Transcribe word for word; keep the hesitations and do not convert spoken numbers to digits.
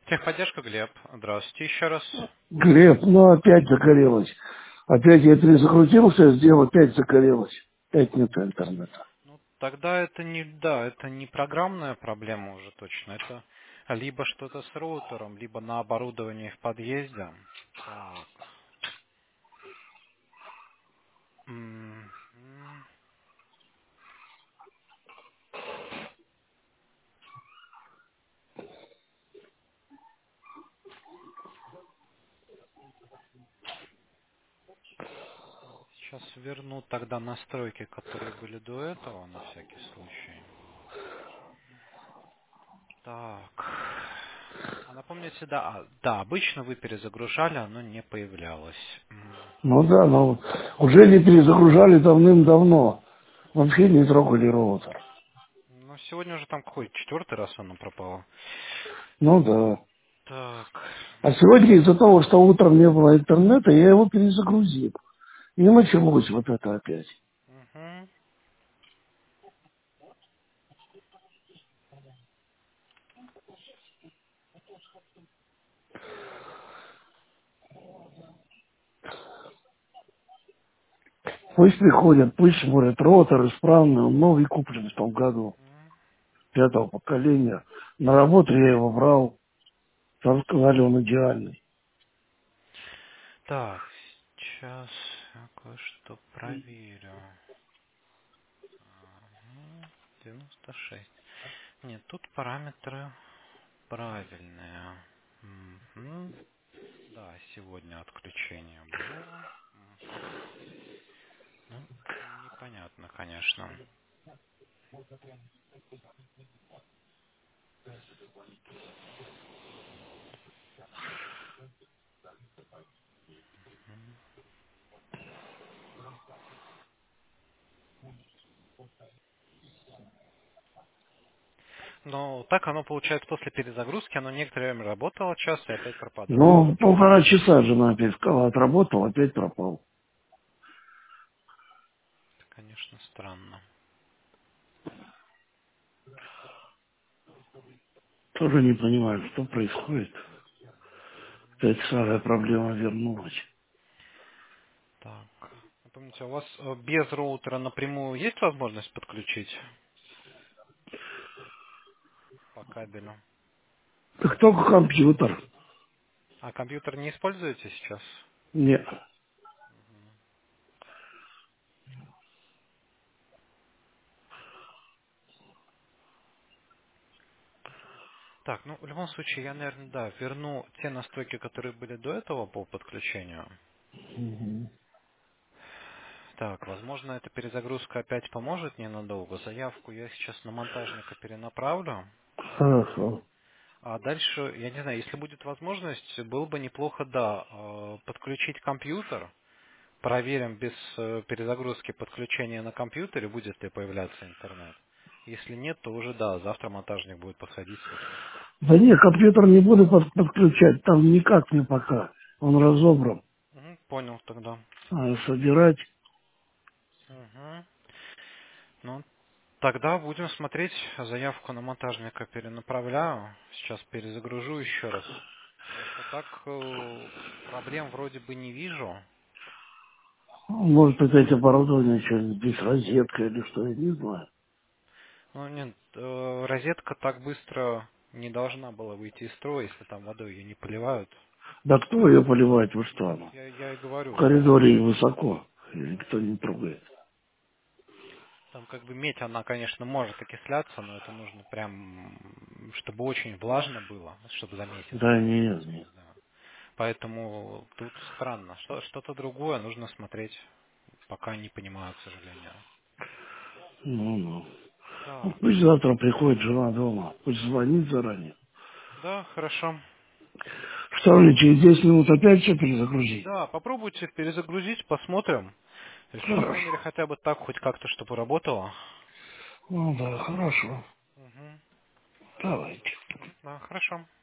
Техподдержка, Глеб. Здравствуйте еще раз. Глеб, ну опять загорелось. Опять я перезагрузился, сделал, опять загорелось. Опять нет интернета. Ну, тогда это не, да, это не программная проблема уже точно. Это либо что-то с роутером, либо на оборудовании в подъезде. Так. М, м. Сейчас верну тогда настройки, которые были до этого, на всякий случай. Так. А напомните, да, а, да, обычно вы перезагружали, оно не появлялось. М. Ну да, но уже не перезагружали давным-давно. Вообще не трогали роутер. Ну, сегодня уже там какой, четвертый раз оно пропало. Ну да. Так. А сегодня из-за того, что утром не было интернета, я его перезагрузил. И началось вот это опять. Мгм. Пусть приходят, пусть смотрят, роутер исправный, он новый куплен в том году, пятого поколения. На работу я его брал, там сказали, он идеальный. Так, сейчас я кое-что проверю. Ага, девяносто шесть. Нет, тут параметры правильные. Мгм. Да, сегодня отключение было. Мгм. Ну, непонятно, конечно. Но так оно получается после перезагрузки, оно некоторое время работало, час и опять пропадало. Ну, полтора часа жена опять сказала, отработал, опять пропал. Это, конечно, странно. Тоже не понимаю, что происходит. Опять старая проблема вернулась. Так. Напомните, у вас э, без роутера напрямую есть возможность подключить по кабелю? Так только компьютер. А компьютер не используете сейчас? Нет. Так, ну в любом случае я, наверное, да, верну те настройки, которые были до этого по подключению. Мгм. Так, возможно, эта перезагрузка опять поможет ненадолго. Заявку я сейчас на монтажника перенаправлю. Хорошо. А дальше, я не знаю, если будет возможность, было бы неплохо, да, э, подключить компьютер. Проверим без э, перезагрузки подключения на компьютере, будет ли появляться интернет. Если нет, то уже да, завтра монтажник будет подходить, смотреть. Да нет, компьютер не буду под- подключать, там никак не пока. Он разобран. Мгм, понял тогда. А собирать, Мгм. Ну, тогда будем смотреть. Заявку на монтажника перенаправляю. Сейчас перезагружу еще раз. Потому что так э, проблем вроде бы не вижу. может опять оборудование, что здесь розетка или что, я не знаю. Ну, нет, э, розетка так быстро не должна была выйти из строя, если там водой ее не поливают. Да кто ее поливает, вы Ну, что? вот Ну, я, я и в говорю, там, коридоре высоко, и никто не трогает. там как бы медь, она, конечно, может окисляться, но это нужно прям, м, чтобы очень влажно было, чтобы за месяц Да не нет, нет. замерзнуть, да. Поэтому тут странно. Что, что-то другое нужно смотреть. Пока не понимаю, к сожалению. Ну, ну. Ну, Так. пусть завтра приходит жена дома, пусть звонит заранее. Да, хорошо. Что ли, через десять минут опять все перезагрузить? Да, попробуйте перезагрузить, посмотрим. Если, по крайней мере, Хорошо. хотя бы так, хоть как-то, чтобы работало. Ну да, хорошо. Угу. Давайте. Да, хорошо.